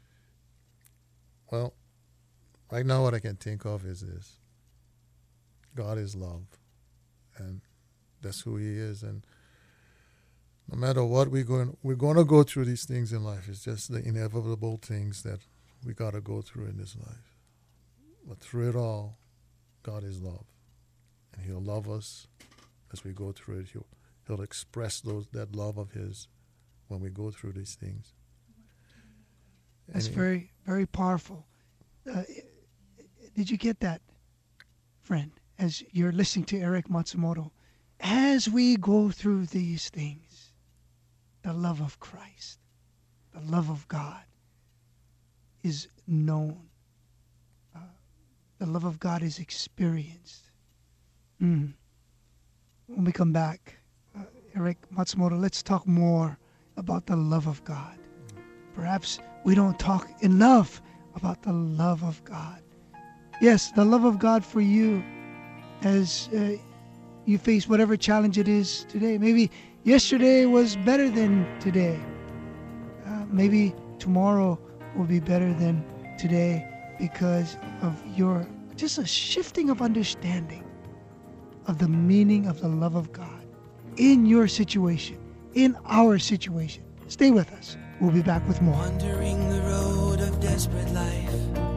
Well, right now what I can think of is this. God is love, and that's who he is. And no matter what we're going, we're going to go through these things in life. It's just the inevitable things that we got to go through in this life. But through it all, God is love, and he'll love us as we go through it. He'll, he'll express those that love of his when we go through these things. That's And very, very powerful. Uh, did you get that, friend, as you're listening to Eric Matsumoto? As we go through these things, the love of Christ, the love of God is known. Uh, the love of God is experienced. Mm. When we come back, uh, Eric Matsumoto, let's talk more about the love of God. Perhaps we don't talk enough about the love of God. Yes, the love of God for you as uh, you face whatever challenge it is today. Maybe yesterday was better than today. Uh, maybe tomorrow will be better than today because of your, just a shifting of understanding of the meaning of the love of God in your situation, in our situation. Stay with us. We'll be back with more. Wandering the road of desperate life,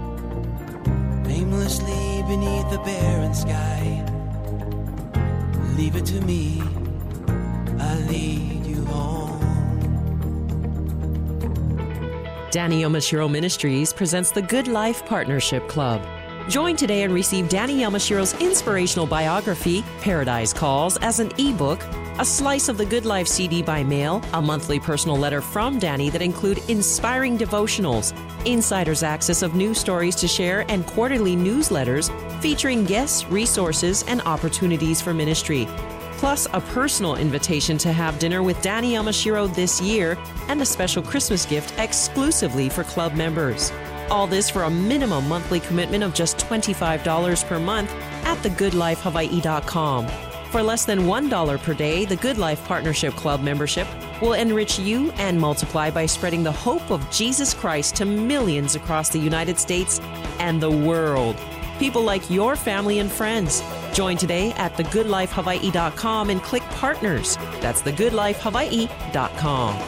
aimlessly beneath the barren sky. Leave it to me, I'll lead you home. Danny Yamashiro Ministries presents the Good Life Partnership Club. Join today and receive Danny Yamashiro's inspirational biography, Paradise Calls, as an ebook, a slice of the Good Life C D by mail, a monthly personal letter from Danny that include inspiring devotionals, insider's access of news stories to share, and quarterly newsletters featuring guests, resources, and opportunities for ministry. Plus, a personal invitation to have dinner with Danny Yamashiro this year and a special Christmas gift exclusively for club members. All this for a minimum monthly commitment of just twenty-five dollars per month at the good life hawaii dot com. For less than one dollar per day, the Good Life Partnership Club membership will enrich you and multiply by spreading the hope of Jesus Christ to millions across the United States and the world. People like your family and friends. Join today at the good life hawaii dot com and click Partners. That's the good life hawaii dot com.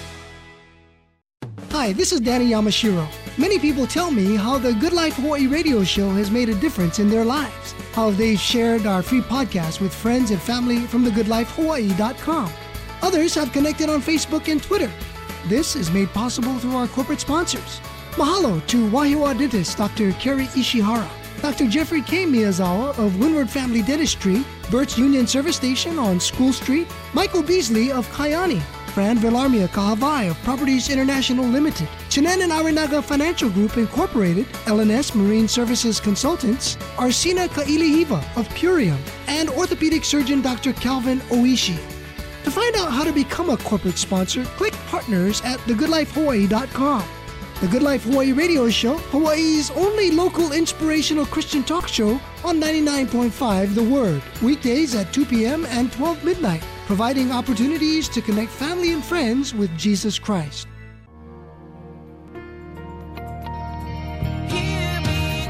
Hi, this is Danny Yamashiro. Many people tell me how the Good Life Hawaii radio show has made a difference in their lives, how they've shared our free podcast with friends and family from the good life hawaii dot com. Others have connected on Facebook and Twitter. This is made possible through our corporate sponsors. Mahalo to Wahiawa dentist Doctor Kerry Ishihara, Doctor Jeffrey K. Miyazawa of Windward Family Dentistry, Burt's Union Service Station on School Street, Michael Beasley of Kayani, Fran Villarmia Kahavai of Properties International Limited, Chinen and Arinaga Financial Group Incorporated, L N S Marine Services Consultants, Arsina Kailihiva of Purium, and orthopedic surgeon Doctor Calvin Oishi. To find out how to become a corporate sponsor, click Partners at the good life hawaii dot com. The Good Life Hawaii radio show, Hawaii's only local inspirational Christian talk show on ninety-nine point five The Word, weekdays at two p.m. and twelve midnight, providing opportunities to connect family and friends with Jesus Christ.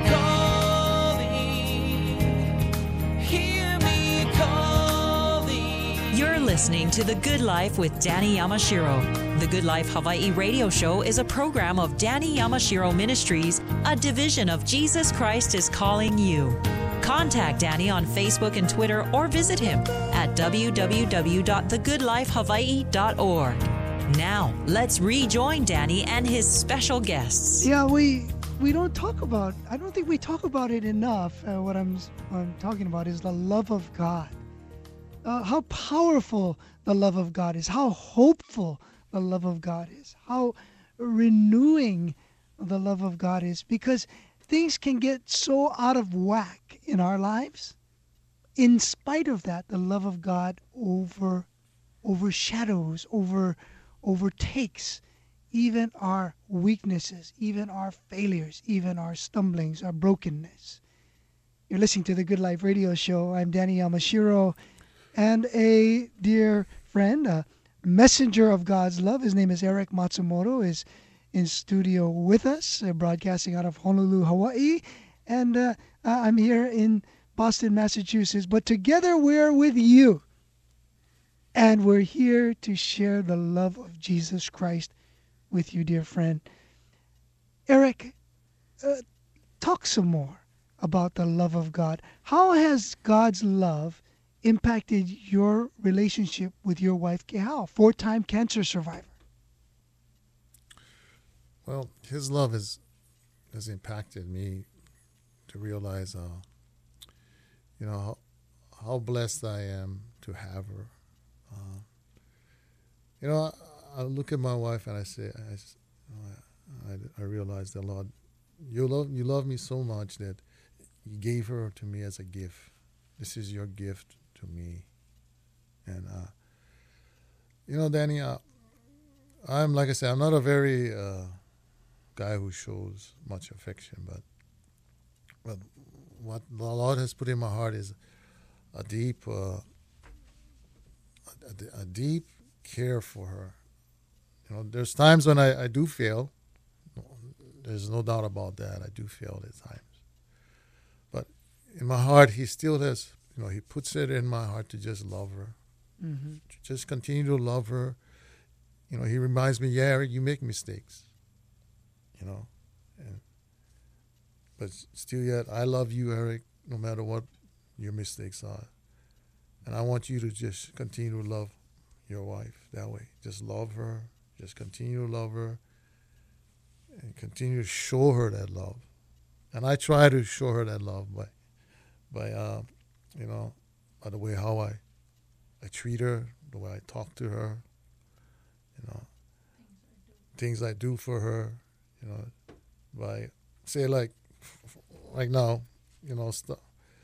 Hear me calling, listening to The Good Life with Danny Yamashiro. The Good Life Hawaii radio show is a program of Danny Yamashiro Ministries, a division of Jesus Christ is Calling You. Contact Danny on Facebook and Twitter or visit him at w w w dot the good life hawaii dot org. Now, let's rejoin Danny and his special guests. Yeah, we we don't talk about, I don't think we talk about it enough. Uh, what, I'm, what I'm talking about is the love of God. Uh, how powerful the love of God is, how hopeful the love of God is, how renewing the love of God is, because things can get so out of whack in our lives. In spite of that, the love of God over overshadows, over overtakes even our weaknesses, even our failures, even our stumblings, our brokenness. You're listening to the Good Life Radio Show. I'm Danny Yamashiro, and a dear friend, a messenger of God's love. His name is Eric Matsumoto, is in studio with us, uh, broadcasting out of Honolulu, Hawaii. And uh, I'm here in Boston, Massachusetts. But together we're with you. And we're here to share the love of Jesus Christ with you, dear friend. Eric, uh, talk some more about the love of God. How has God's love impacted your relationship with your wife, Kehao, four-time cancer survivor? Well, his love has has impacted me to realize, uh, you know, how, how blessed I am to have her. Uh, you know, I, I look at my wife and I say, I, I, I realize that, Lord, you love you love me so much that you gave her to me as a gift. This is your gift to me. And, uh, you know, Danny, uh, I'm, like I said, I'm not a very uh, guy who shows much affection, but but what the Lord has put in my heart is a deep, uh, a, a deep care for her. You know, there's times when I, I do fail. There's no doubt about that. I do fail at times. But in my heart, he still has, you know, he puts it in my heart to just love her. Mm-hmm. To just continue to love her. You know, he reminds me, yeah, Eric, you make mistakes. You know, and, but still yet, I love you, Eric, no matter what your mistakes are. And I want you to just continue to love your wife that way. Just love her. Just continue to love her. And continue to show her that love. And I try to show her that love by, by uh, you know, by the way how I, I treat her, the way I talk to her, you know, things I do for her, you know, by, say like, like now, you know, st-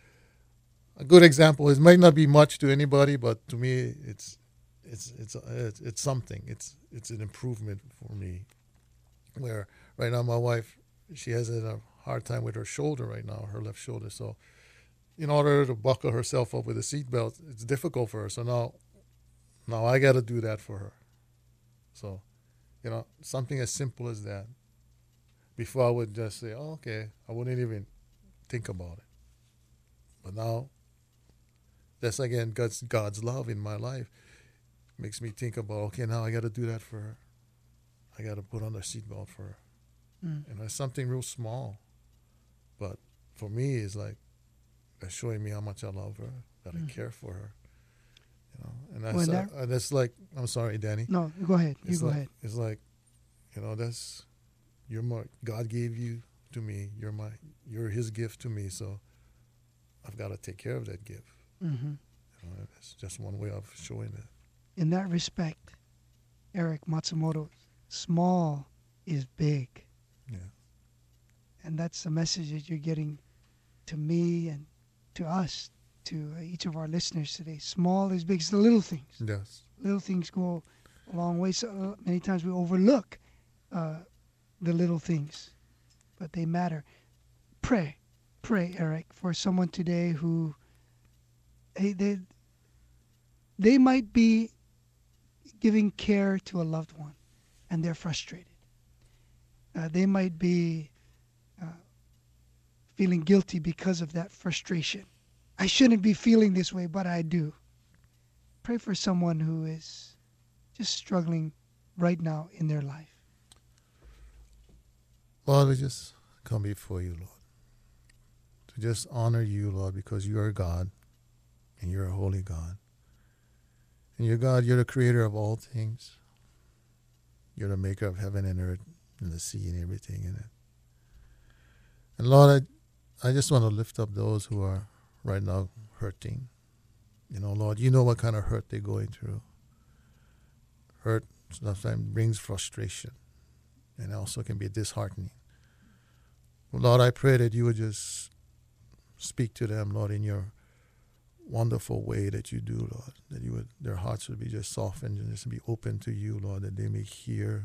a good example, it might not be much to anybody, but to me, it's, it's, it's, it's, it's something. It's, it's an improvement for me. Where right now my wife, she has a hard time with her shoulder right now, her left shoulder. So in order to buckle herself up with a seatbelt, it's difficult for her. So now, now I got to do that for her. So, you know, something as simple as that. Before I would just say, oh, okay, I wouldn't even think about it. But now, that's again God's, God's love in my life. Makes me think about, okay, now I got to do that for her. I got to put on the seatbelt for her. Mm. And it's something real small. But for me, it's like, that's showing me how much I love her, that mm. I care for her. You know, and that's, that, uh, that's like, I'm sorry, Danny. No, go ahead. You it's go like, ahead. It's like, you know, that's, you're my, God gave you to me. You're my, you're his gift to me. So I've got to take care of that gift. Mm-hmm. You know, that's just one way of showing it. In that respect, Eric Matsumoto, small is big. Yeah. And that's the message that you're getting to me and to us, to uh, each of our listeners today. Small is big. It's the little things. Yes. Little things go a long way. So uh, many times we overlook uh, the little things, but they matter. Pray. Pray, Eric, for someone today who, hey, they, they might be giving care to a loved one, and they're frustrated. Uh, they might be uh, feeling guilty because of that frustration. I shouldn't be feeling this way, but I do. pray for someone who is just struggling right now in their life. Lord, we just come before you, Lord, to just honor you, Lord, because you are God and you're a holy God. And you're God, you're the creator of all things. You're the maker of heaven and earth and the sea and everything in it. And Lord, I, I just want to lift up those who are right now hurting. You know, Lord, you know what kind of hurt they're going through. Hurt sometimes brings frustration and also can be disheartening. Well, Lord, I pray that you would just speak to them, Lord, in your wonderful way that you do, Lord, that you would, their hearts would be just softened and just be open to you, Lord, that they may hear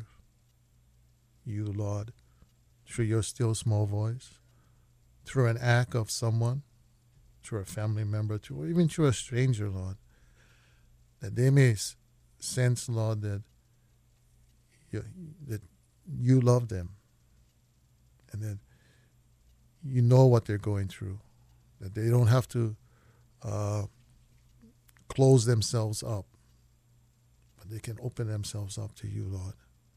you, Lord, through your still small voice, through an act of someone, through a family member, through, even through a stranger, Lord, that they may s- sense, Lord, that you, that you love them and that you know what they're going through, that they don't have to uh, close themselves up, but they can open themselves up to you, Lord.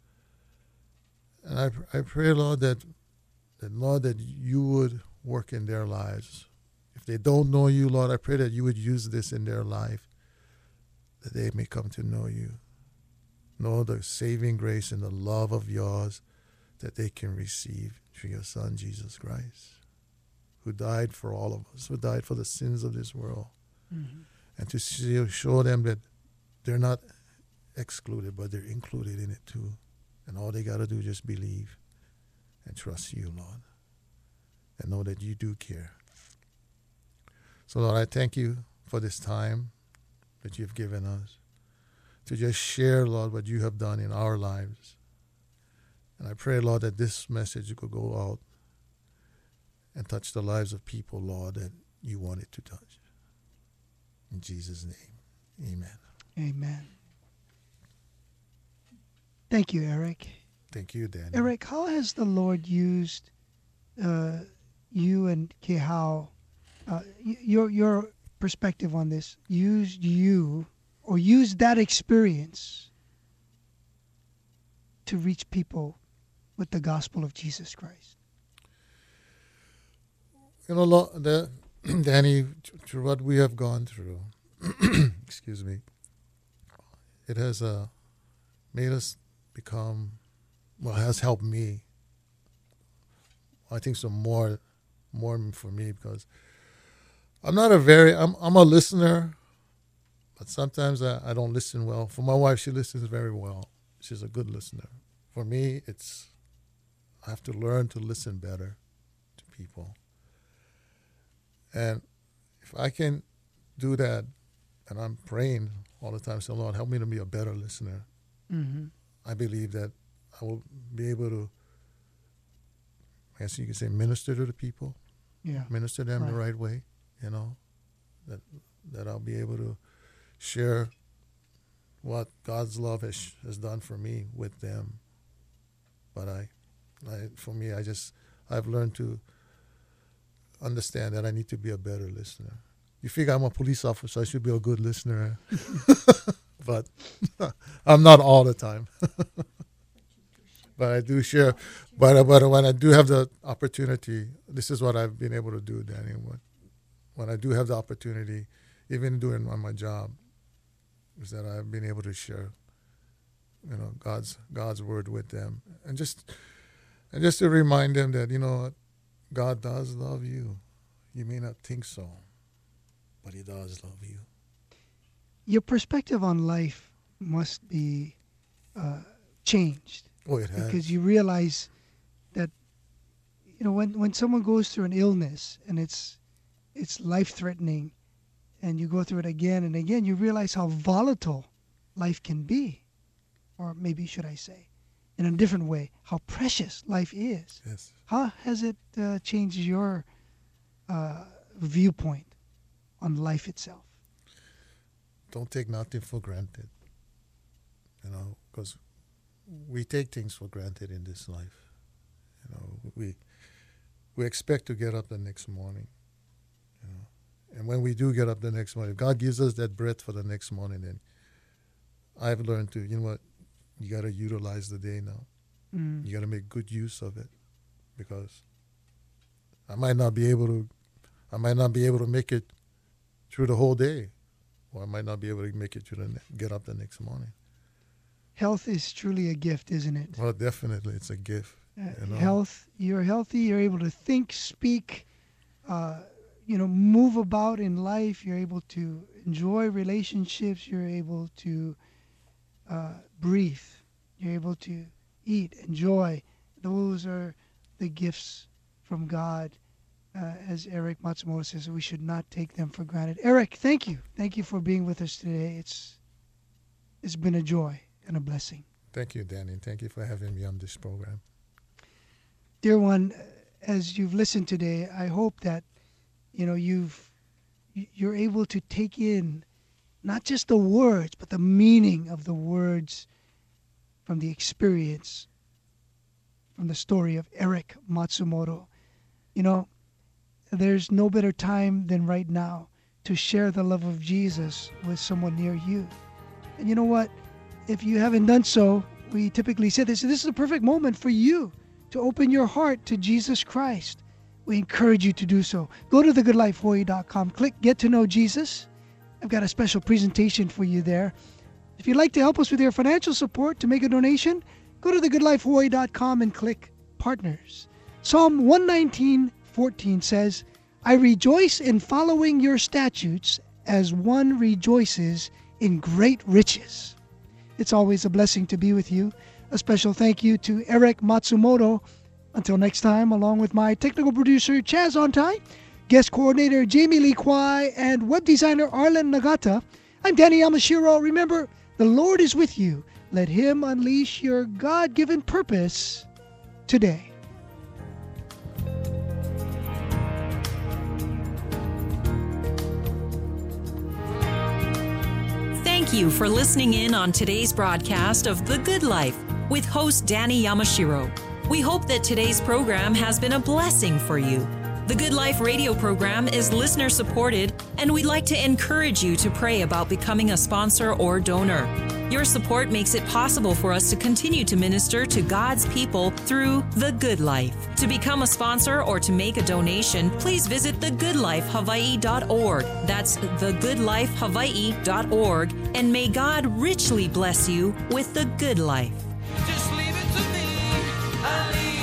And I, I pray, Lord, that, that, Lord, that you would work in their lives. If they don't know you, Lord, I pray that you would use this in their life, that they may come to know you, know the saving grace and the love of yours that they can receive through your Son, Jesus Christ, who died for all of us, who died for the sins of this world. Mm-hmm. And to see, show them that they're not excluded, but they're included in it too. And all they got to do is just believe and trust you, Lord, and know that you do care. So, Lord, I thank you for this time that you've given us to just share, Lord, what you have done in our lives. And I pray, Lord, that this message could go out and touch the lives of people, Lord, that you want it to touch. In Jesus' name, amen. Amen. Thank you, Eric. Thank you, Danny. Eric, how has the Lord used uh, you and Kehao, uh, y- your your perspective on this, used you or used that experience to reach people with the gospel of Jesus Christ? You know, lo- the, Danny, through what we have gone through, excuse me, it has uh, made us become, well, has helped me. I think some more, more for me, because I'm not a very, I'm I'm a listener, but sometimes I, I don't listen well. For my wife, she listens very well. She's a good listener. For me, it's, I have to learn to listen better to people. And if I can do that, and I'm praying all the time, saying, Lord, help me to be a better listener. Mm-hmm. I believe that I will be able to, I guess you could say, minister to the people, yeah, minister them right. the right way, you know, that that I'll be able to share what God's love has has done for me with them. But I, I for me, I just, I've learned to understand that I need to be a better listener. You figure I'm a police officer, I should be a good listener. But I'm not all the time. But I do share. But, but when I do have the opportunity, this is what I've been able to do, Danny. When, when I do have the opportunity, even doing on my job, is that I've been able to share, you know, God's God's word with them, and just and just to remind them that, you know, God does love you. You may not think so, but He does love you. Your perspective on life must be uh, changed. Oh, it has. Because you realize that, you know, when, when someone goes through an illness and it's it's life-threatening, and you go through it again and again, you realize how volatile life can be. Or maybe, should I say, in a different way, how precious life is. Yes. How has it uh, changed your uh, viewpoint on life itself? Don't take nothing for granted, you know, because we take things for granted in this life. You know, we we expect to get up the next morning, you know, And when we do get up the next morning, if God gives us that breath for the next morning, then I've learned to, you know what, you got to utilize the day now. Mm. You got to make good use of it, because I might not be able to, I might not be able to make it through the whole day, or I might not be able to make it through the ne- get up the next morning. Health is truly a gift, isn't it? Well, definitely, it's a gift. Uh, you know? Health, you're healthy, you're able to think, speak, uh, you know, move about in life. You're able to enjoy relationships. You're able to uh, breathe. You're able to eat, enjoy. Those are the gifts from God. Uh, as Eric Matsumoto says, we should not take them for granted. Eric, thank you. Thank you for being with us today. It's It's been a joy and a blessing. Thank you, Danny. Thank you for having me on this program. Dear one, as you've listened today, I hope that you know you've you're able to take in not just the words, but the meaning of the words from the experience, from the story of Eric Matsumoto. You know, there's no better time than right now to share the love of Jesus with someone near you. And you know what? If you haven't done so, we typically say this, this is a perfect moment for you to open your heart to Jesus Christ. We encourage you to do so. Go to the good life hawaii dot com, click Get to Know Jesus. I've got a special presentation for you there. If you'd like to help us with your financial support to make a donation, go to the good life hawaii dot com and click Partners. Psalm one nineteen fourteen says, I rejoice in following your statutes as one rejoices in great riches. It's always a blessing to be with you. A special thank you to Eric Matsumoto. Until next time, along with my technical producer, Chaz Ontai, guest coordinator, Jamie Lee Kwai, and web designer, Arlen Nagata, I'm Danny Yamashiro. Remember, the Lord is with you. Let Him unleash your God-given purpose today. Thank you for listening in on today's broadcast of The Good Life with host Danny Yamashiro. We hope that today's program has been a blessing for you. The Good Life radio program is listener supported, and we'd like to encourage you to pray about becoming a sponsor or donor. Your support makes it possible for us to continue to minister to God's people through The Good Life. To become a sponsor or to make a donation, please visit the good life hawaii dot org. That's the good life hawaii dot org, and may God richly bless you with the good life. Just leave it to me. I leave